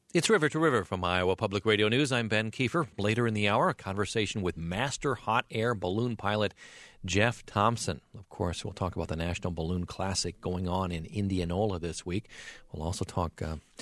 It's River to River from Iowa Public Radio News. I'm Ben Kiefer. Later in the hour, a conversation with master hot air balloon pilot Jeff Thompson. Of course, we'll talk about the National Balloon Classic going on in Indianola this week. We'll also talk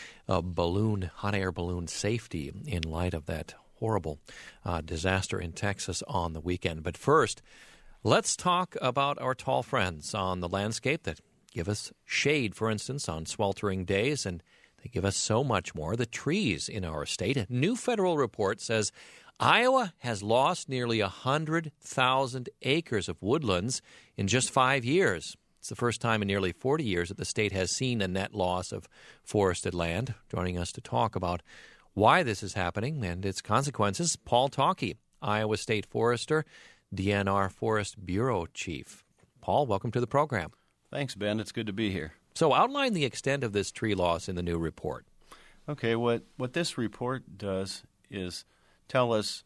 hot air balloon safety in light of that horrible disaster in Texas on the weekend. But first, let's talk about our tall friends on the landscape that give us shade, for instance, on sweltering days, and they give us so much more, the trees in our state. A new federal report says Iowa has lost nearly 100,000 acres of woodlands in just 5 years. It's the first time in nearly 40 years that the state has seen a net loss of forested land. Joining us to talk about why this is happening and its consequences, Paul Talkey, Iowa State Forester, DNR Forest Bureau Chief. Paul, welcome to the program. Thanks, Ben. It's good to be here. So outline the extent of this tree loss in the new report. Okay, what this report does is tell us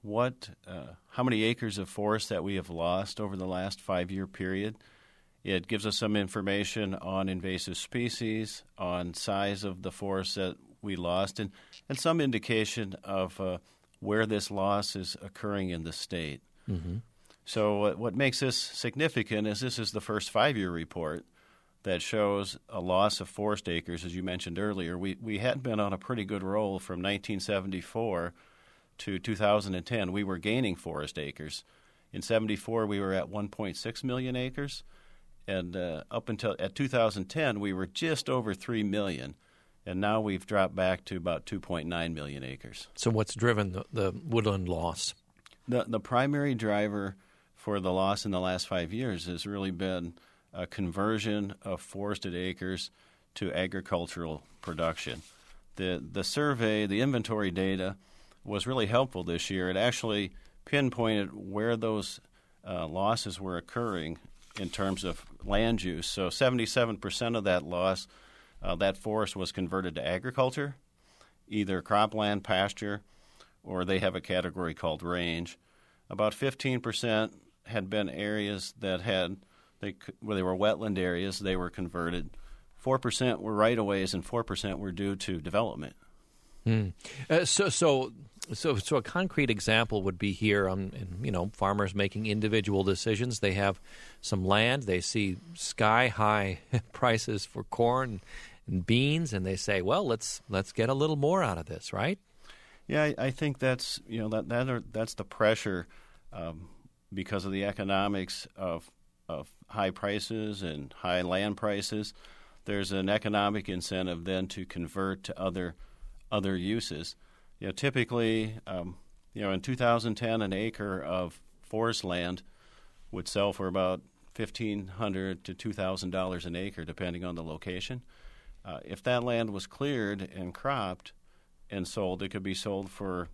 how many acres of forest that we have lost over the last 5-year period. It gives us some information on invasive species, on size of the forest that we lost, and some indication of where this loss is occurring in the state. Mm-hmm. So what makes this significant is this is the first 5-year report that shows a loss of forest acres, as you mentioned earlier. We had been on a pretty good roll from 1974 to 2010. We were gaining forest acres. In 74, we were at 1.6 million acres, and up until at 2010, we were just over 3 million, and now we've dropped back to about 2.9 million acres. So what's driven the woodland loss? The primary driver for the loss in the last 5 years has really been a conversion of forested acres to agricultural production. The survey, the inventory data, was really helpful this year. It actually pinpointed where those losses were occurring in terms of land use. So 77% of that loss, that forest was converted to agriculture, either cropland, pasture, or they have a category called range. About 15% had been areas that where they were wetland areas, they were converted. 4% were right-of-ways, and 4% were due to development. So a concrete example would be here, farmers making individual decisions. They have some land. They see sky-high prices for corn and beans, and they say, well, let's get a little more out of this, right? Yeah, I think that's that's the pressure because of the economics of high prices and high land prices. There's an economic incentive then to convert to other uses. Typically, in 2010, an acre of forest land would sell for about $1,500 to $2,000 an acre, depending on the location. If that land was cleared and cropped and sold, it could be sold for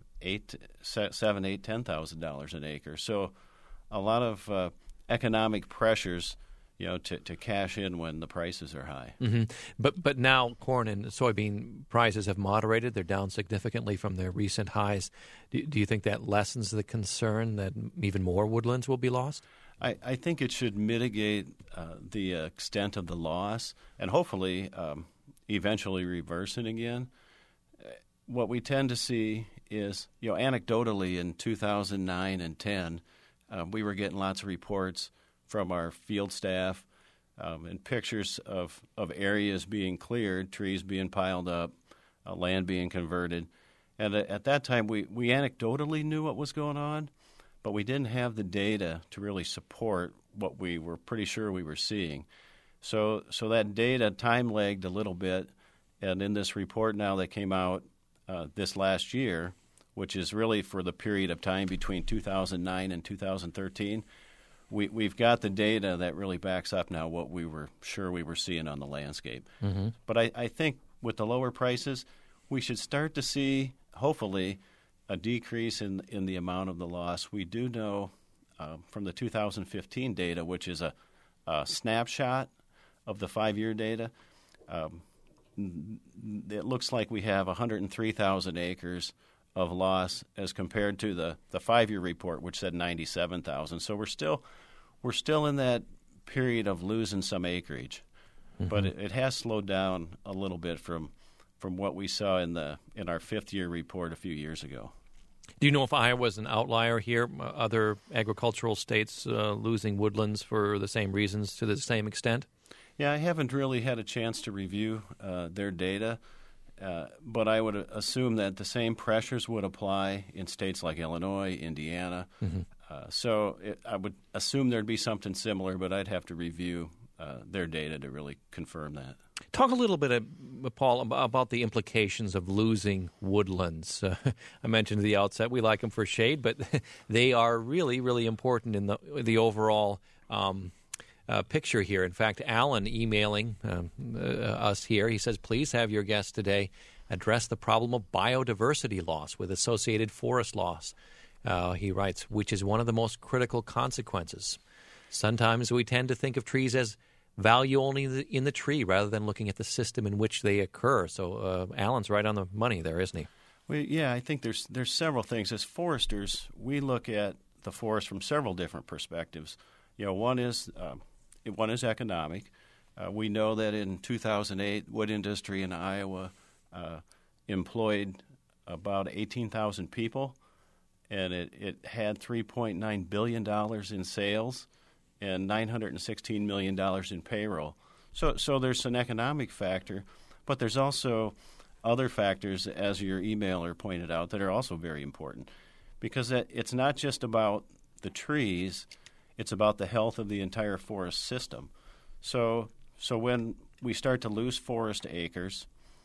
$10,000 an acre. So, a lot of economic pressures, to cash in when the prices are high. Mm-hmm. But now corn and soybean prices have moderated. They're down significantly from their recent highs. Do you think that lessens the concern that even more woodlands will be lost? I think it should mitigate the extent of the loss and hopefully eventually reverse it again. What we tend to see is, anecdotally in 2009 and 10, we were getting lots of reports from our field staff and pictures of areas being cleared, trees being piled up, land being converted. And at that time, we anecdotally knew what was going on, but we didn't have the data to really support what we were pretty sure we were seeing. So that data time-lagged a little bit, and in this report now that came out this last year, which is really for the period of time between 2009 and 2013, we've got the data that really backs up now what we were sure we were seeing on the landscape. Mm-hmm. But I think with the lower prices, we should start to see, hopefully, a decrease in the amount of the loss. We do know from the 2015 data, which is a snapshot of the 5-year data, it looks like we have 103,000 acres of loss as compared to the 5-year report, which said 97,000. So we're still in that period of losing some acrehm. But it has slowed down a little bit from from what we saw in our fifth-year report a few years ago. Do you know if Iowa's an outlier here? Other agricultural states losing woodlands for the same reasons to the same extent? Yeah, I haven't really had a chance to review their data, but I would assume that the same pressures would apply in states like Illinois, Indiana. Mm-hmm. I would assume there'd be something similar, but I'd have to review their data to really confirm that. Talk a little bit, Paul, about the implications of losing woodlands. I mentioned at the outset we like them for shade, but they are really, really important in the overall picture here. In fact, Alan emailing us here, he says, please have your guest today address the problem of biodiversity loss with associated forest loss. He writes, which is one of the most critical consequences. Sometimes we tend to think of trees as value only in the tree rather than looking at the system in which they occur. So Alan's right on the money there, isn't he? Well, yeah, I think there's several things. As foresters, we look at the forest from several different perspectives. One is economic. We know that in 2008, wood industry in Iowa employed about 18,000 people, and it had $3.9 billion in sales and $916 million in payroll. So there's an economic factor, but there's also other factors, as your emailer pointed out, that are also very important, because it's not just about the trees, it's about the health of the entire forest system. So when we start to lose forest acres,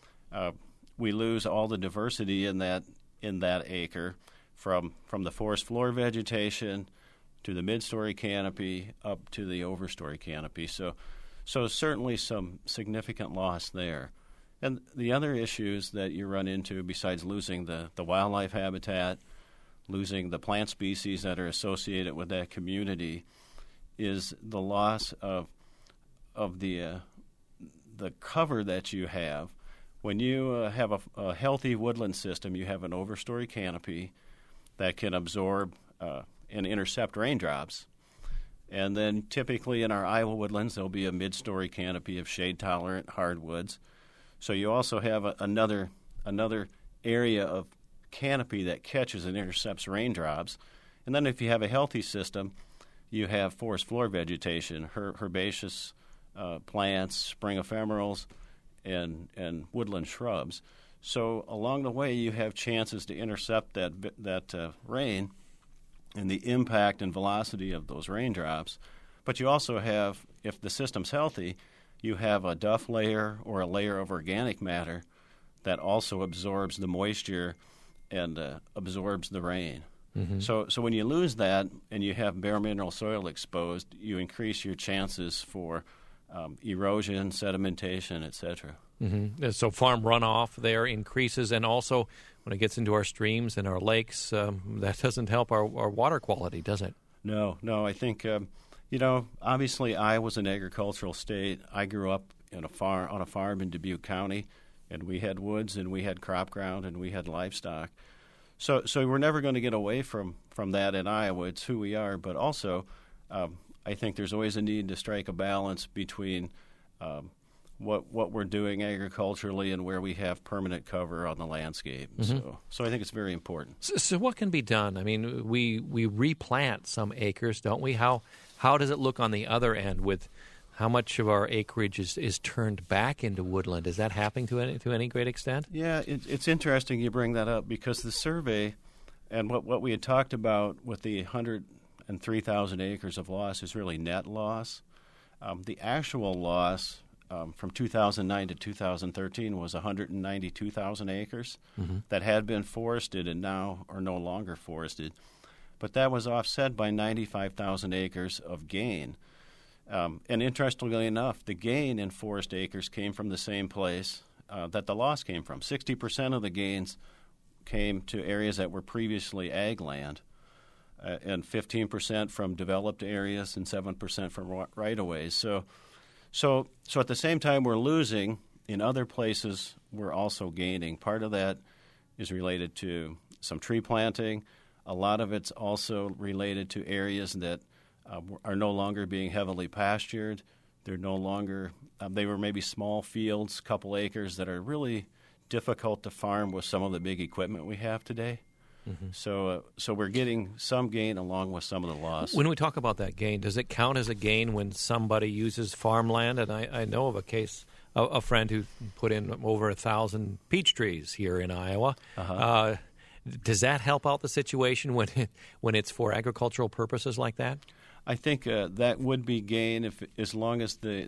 we lose all the diversity in that acre, from the forest floor vegetation to the mid-story canopy up to the overstory canopy. So certainly some significant loss there. And the other issues that you run into, besides losing the wildlife habitat, losing the plant species that are associated with that community, is the loss of the cover that you have. When you have a healthy woodland system, you have an overstory canopy that can absorb and intercept raindrops. And then typically in our Iowa woodlands, there'll be a mid-story canopy of shade-tolerant hardwoods. So you also have another area of canopy that catches and intercepts raindrops. And then if you have a healthy system, you have forest floor vegetation, herbaceous plants, spring ephemerals, and woodland shrubs. So along the way, you have chances to intercept that rain and the impact and velocity of those raindrops. But you also have, if the system's healthy, you have a duff layer or a layer of organic matter that also absorbs the moisture and absorbs the rain. Mm-hmm. So when you lose that and you have bare mineral soil exposed, you increase your chances for erosion, sedimentation, etc. Mm-hmm. So farm runoff there increases, and also when it gets into our streams and our lakes, that doesn't help our water quality, does it? No. I think, obviously Iowa's an agricultural state. I grew up on a farm in Dubuque County, and we had woods and we had crop ground and we had livestock. So we're never going to get away from that in Iowa. It's who we are. But also, I think there's always a need to strike a balance between what we're doing agriculturally and where we have permanent cover on the landscape. Mm-hmm. So I think it's very important. So what can be done? I mean, we replant some acres, don't we? How does it look on the other end with how much of our acreage is turned back into woodland? Is that happening to any great extent? Yeah, it's interesting you bring that up, because the survey and what we had talked about with the 103,000 acres of loss is really net loss. The actual loss from 2009 to 2013 was 192,000 acres mm-hmm. that had been forested and now are no longer forested. But that was offset by 95,000 acres of gain. And interestingly enough, the gain in forest acres came from the same place that the loss came from. 60% of the gains came to areas that were previously ag land, and 15% from developed areas and 7% from right-of-ways. So at the same time we're losing, in other places we're also gaining. Part of that is related to some tree planting. A lot of it's also related to areas that are no longer being heavily pastured. They're no longer they were maybe small fields, couple acres, that are really difficult to farm with some of the big equipment we have today. Mm-hmm. So we're getting some gain along with some of the loss. When we talk about that gain, does it count as a gain when somebody uses farmland? And I know of a case, a friend who put in over 1,000 peach trees here in Iowa. Uh-huh. Does that help out the situation when it's for agricultural purposes like that? I think that would be gain as long as the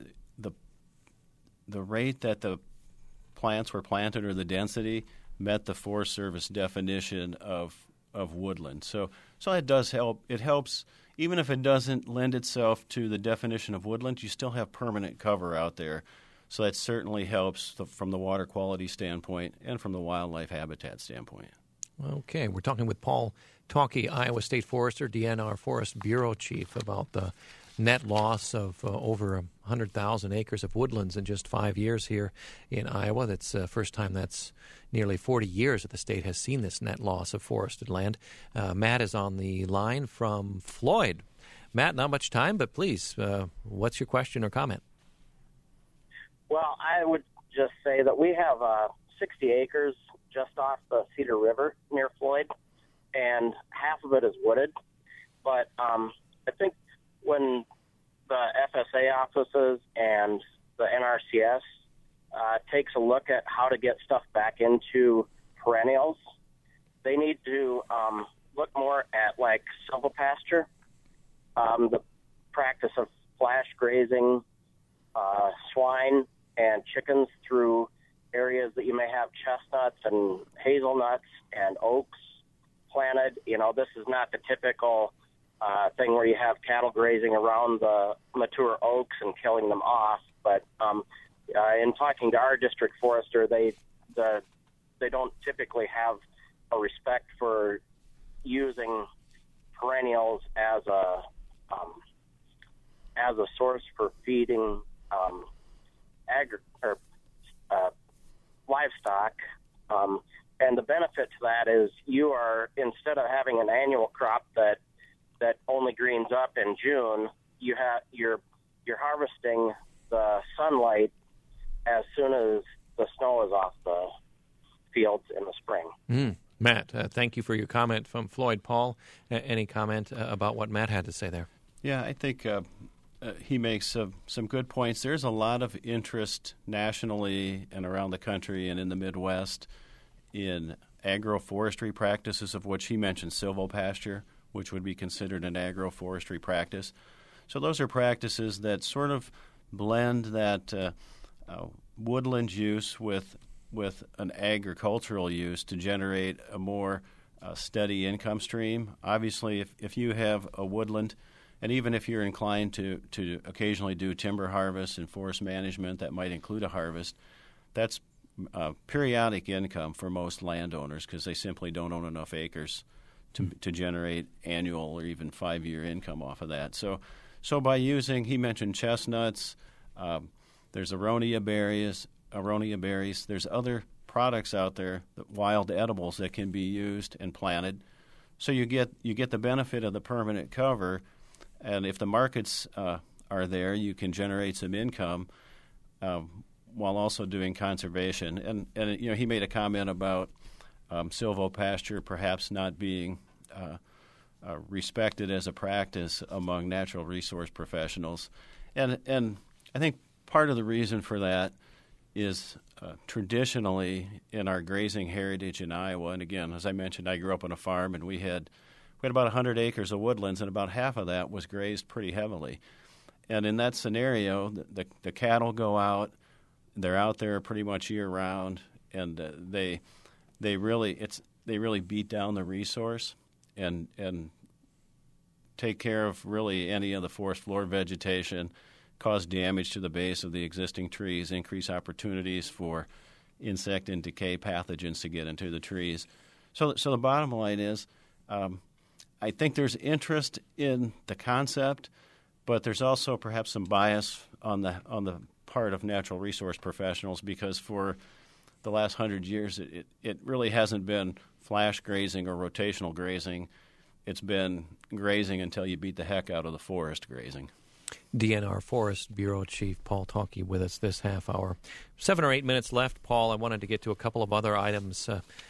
rate that the plants were planted or the density met the Forest Service definition of woodland. So it does help. It helps even if it doesn't lend itself to the definition of woodland. You still have permanent cover out there. So that certainly helps from the water quality standpoint and from the wildlife habitat standpoint. Okay, we're talking with Paul Talkey, Iowa State Forester, DNR Forest Bureau Chief, about the net loss of over 100,000 acres of woodlands in just 5 years here in Iowa. That's the first time that's nearly 40 years that the state has seen this net loss of forested land. Matt is on the line from Floyd. Matt, not much time, but please, what's your question or comment? Well, I would just say that we have 60 acres just off the Cedar River near Floyd, and half of it is wooded. But I think when the FSA offices and the NRCS takes a look at how to get stuff back into perennials, they need to look more at like silvopasture, the practice of flash grazing swine and chickens through areas that you may have chestnuts and hazelnuts and oaks planted. You know, this is not the typical thing where you have cattle grazing around the mature oaks and killing them off. But in talking to our district forester, they don't typically have a respect for using perennials as a source for feeding livestock. And the benefit to that is you are, instead of having an annual crop that only greens up in June, you're harvesting the sunlight as soon as the snow is off the fields in the spring. Matt, thank you for your comment from Floyd. Paul, any comment about what Matt had to say there? Yeah, I think he makes some good points. There's a lot of interest nationally and around the country and in the Midwest in agroforestry practices, of which he mentioned silvopasture, which would be considered an agroforestry practice. So those are practices that sort of blend that woodland use with an agricultural use to generate a more steady income stream. Obviously, if you have a woodland, and even if you're inclined to occasionally do timber harvest and forest management, that might include a harvest, that's periodic income for most landowners because they simply don't own enough acres to generate annual or even 5-year income off of that. So by using, he mentioned chestnuts, there's aronia berries, there's other products out there, wild edibles that can be used and planted. So you get the benefit of the permanent cover, and if the markets are there, you can generate some income while also doing conservation. And you know, he made a comment about silvopasture perhaps not being respected as a practice among natural resource professionals, and I think part of the reason for that is traditionally in our grazing heritage in Iowa. And again, as I mentioned, I grew up on a farm, and we had about 100 acres of woodlands, and about half of that was grazed pretty heavily. And in that scenario, the cattle go out; they're out there pretty much year round, and they really beat down the resource and take care of really any of the forest floor vegetation, cause damage to the base of the existing trees, increase opportunities for insect and decay pathogens to get into the trees. So the bottom line is, I think there's interest in the concept, but there's also perhaps some bias on the part of natural resource professionals, because for the last 100 years it really hasn't been flash grazing or rotational grazing. It's been grazing until you beat the heck out of the forest grazing. DNR Forest Bureau Chief Paul Talkie with us this half hour. 7 or 8 minutes left, Paul. I wanted to get to a couple of other items.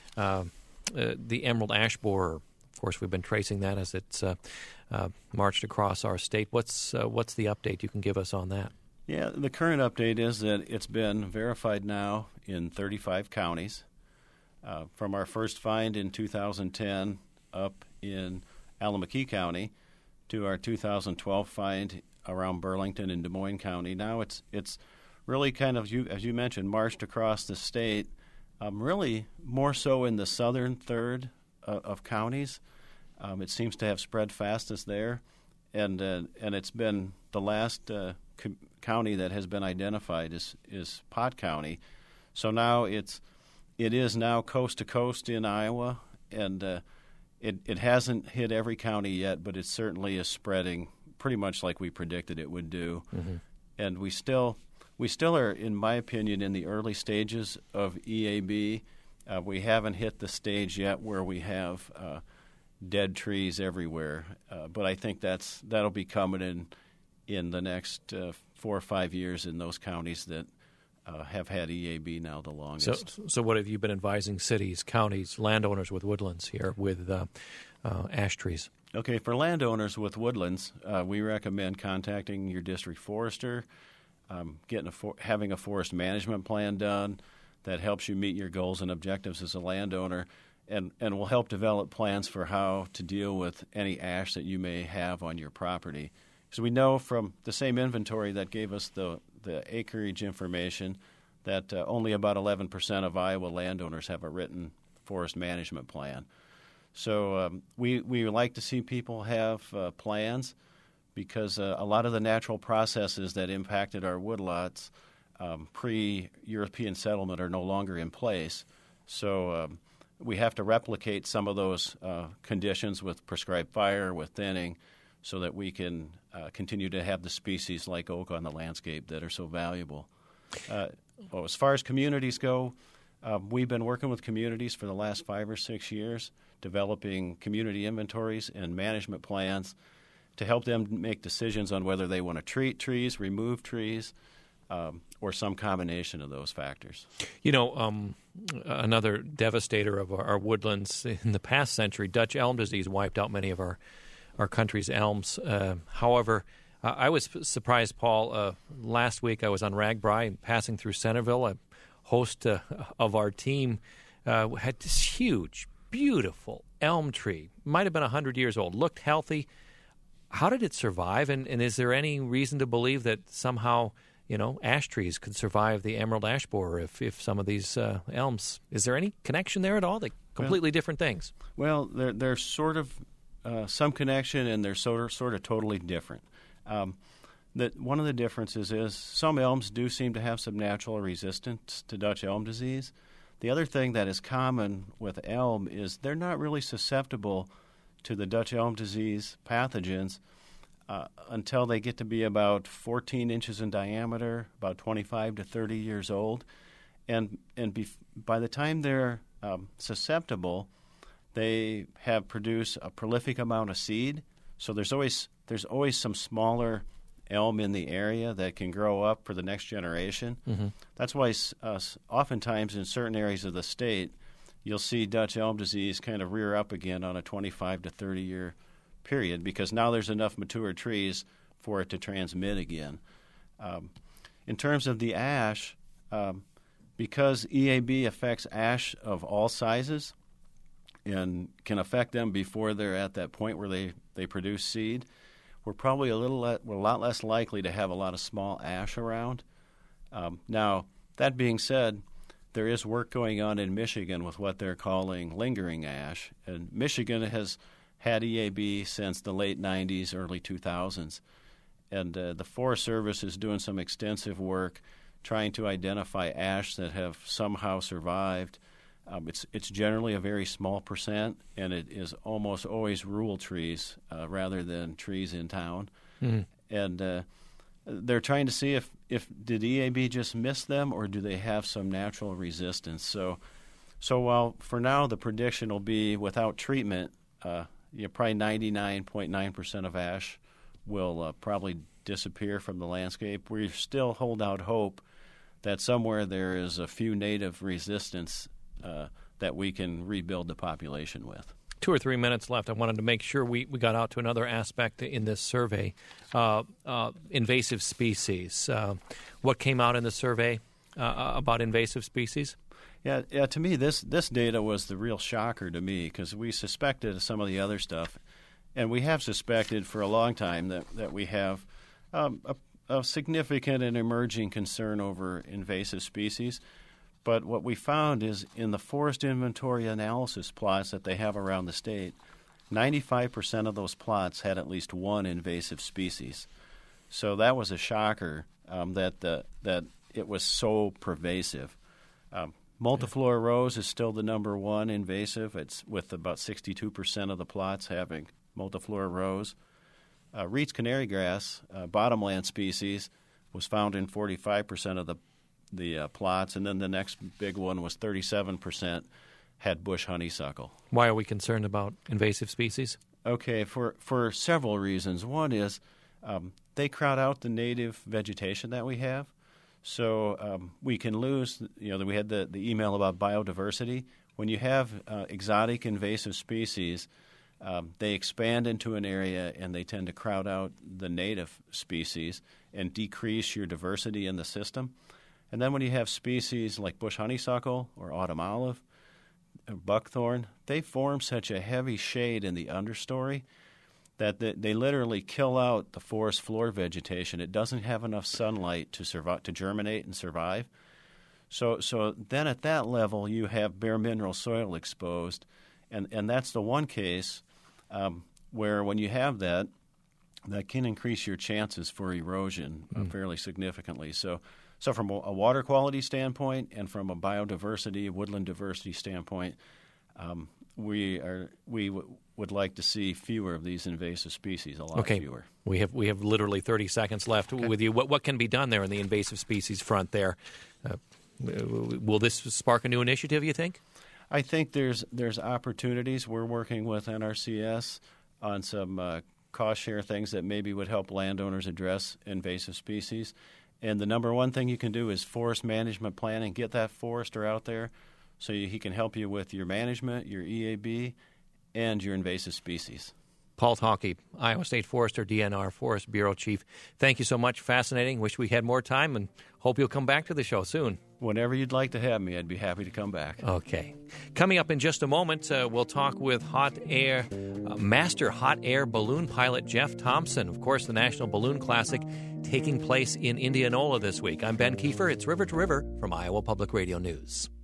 The emerald ash borer, of course, we've been tracing that as it's marched across our state. What's the update you can give us on that? Yeah, the current update is that it's been verified now in 35 counties. From our first find in 2010 up in Allamakee County to our 2012 find around Burlington and Des Moines County. Now it's really kind of, as you mentioned, marched across the state, really more so in the southern third of counties. It seems to have spread fastest there, and it's been the last county that has been identified is Pot County. So now it is now coast to coast in Iowa, and it hasn't hit every county yet, but it certainly is spreading pretty much like we predicted it would do. Mm-hmm. And we still are, in my opinion, in the early stages of EAB. We haven't hit the stage yet where we have dead trees everywhere, but I think that'll be coming in the next 4 or 5 years in those counties that have had EAB now the longest. So what have you been advising cities, counties, landowners with woodlands here with ash trees? Okay, for landowners with woodlands, we recommend contacting your district forester, having a forest management plan done that helps you meet your goals and objectives as a landowner, and will help develop plans for how to deal with any ash that you may have on your property. So we know from the same inventory that gave us the acreage information that only about 11% of Iowa landowners have a written forest management plan. So we like to see people have plans because a lot of the natural processes that impacted our woodlots pre-European settlement are no longer in place. So we have to replicate some of those conditions with prescribed fire, with thinning, so that we can continue to have the species like oak on the landscape that are so valuable. As far as communities go, we've been working with communities for the last 5 or 6 years, developing community inventories and management plans to help them make decisions on whether they want to treat trees, remove trees, or some combination of those factors. You know, another devastator of our woodlands in the past century, Dutch elm disease wiped out many of our country's elms. However, I was surprised, Paul. Last week I was on Ragbri passing through Centerville. A host of our team had this huge, beautiful elm tree. Might have been 100 years old. Looked healthy. How did it survive? And is there any reason to believe that somehow, ash trees could survive the emerald ash borer if some of these elms? Is there any connection there at all? They're completely different things. Well, they're sort of some connection, and they're sort of totally different. That one of the differences is some elms do seem to have some natural resistance to Dutch elm disease. The other thing that is common with elm is they're not really susceptible to the Dutch elm disease pathogens until they get to be about 14 inches in diameter, about 25 to 30 years old. And by the time they're susceptible, they have produced a prolific amount of seed. So there's always some smaller elm in the area that can grow up for the next generation. Mm-hmm. That's why oftentimes in certain areas of the state, you'll see Dutch elm disease kind of rear up again on a 25 to 30-year period because now there's enough mature trees for it to transmit again. In terms of the ash, because EAB affects ash of all sizes and can affect them before they're at that point where they produce seed, we're probably a lot less likely to have a lot of small ash around. Now, that being said, there is work going on in Michigan with what they're calling lingering ash. And Michigan has had EAB since the late 90s, early 2000s. And the Forest Service is doing some extensive work trying to identify ash that have somehow survived. It's generally a very small percent, and it is almost always rural trees rather than trees in town. Mm-hmm. And they're trying to see if did EAB just miss them or do they have some natural resistance. So while for now the prediction will be without treatment, probably 99.9% of ash will probably disappear from the landscape. We still hold out hope that somewhere there is a few native resistance that we can rebuild the population with. 2 or 3 minutes left. I wanted to make sure we got out to another aspect in this survey, invasive species. What came out in the survey about invasive species? Yeah. To me, this data was the real shocker to me, because we suspected some of the other stuff, and we have suspected for a long time that we have a significant and emerging concern over invasive species. But what we found is in the forest inventory analysis plots that they have around the state, 95% of those plots had at least one invasive species. So that was a shocker that it was so pervasive. Multiflora rose is still the number one invasive. It's with about 62% of the plots having multiflora rose. Reed's canary grass, bottomland species, was found in 45% of the plots, and then the next big one was 37% had bush honeysuckle. Why are we concerned about invasive species? Okay, for several reasons. One is they crowd out the native vegetation that we have, so we can lose. We had the email about biodiversity. When you have exotic invasive species, they expand into an area and they tend to crowd out the native species and decrease your diversity in the system. And then when you have species like bush honeysuckle or autumn olive, buckthorn, they form such a heavy shade in the understory that they literally kill out the forest floor vegetation. It doesn't have enough sunlight to survive, to germinate and survive. So then at that level, you have bare mineral soil exposed, and that's the one case where when you have that can increase your chances for erosion fairly significantly. So from a water quality standpoint and from a biodiversity, woodland diversity standpoint, we would like to see fewer of these invasive species, a lot fewer. We have literally 30 seconds left with you. What can be done there in the invasive species front there? Will this spark a new initiative, you think? I think there's opportunities. We're working with NRCS on some cost share things that maybe would help landowners address invasive species. And the number one thing you can do is forest management planning. Get that forester out there so he can help you with your management, your EAB, and your invasive species. Paul Talke, Iowa State Forester, DNR Forest Bureau Chief. Thank you so much. Fascinating. Wish we had more time, and hope you'll come back to the show soon. Whenever you'd like to have me, I'd be happy to come back. Okay. Coming up in just a moment, we'll talk with Master Hot Air Balloon pilot Jeff Thompson. Of course, the National Balloon Classic taking place in Indianola this week. I'm Ben Kiefer. It's River to River from Iowa Public Radio News.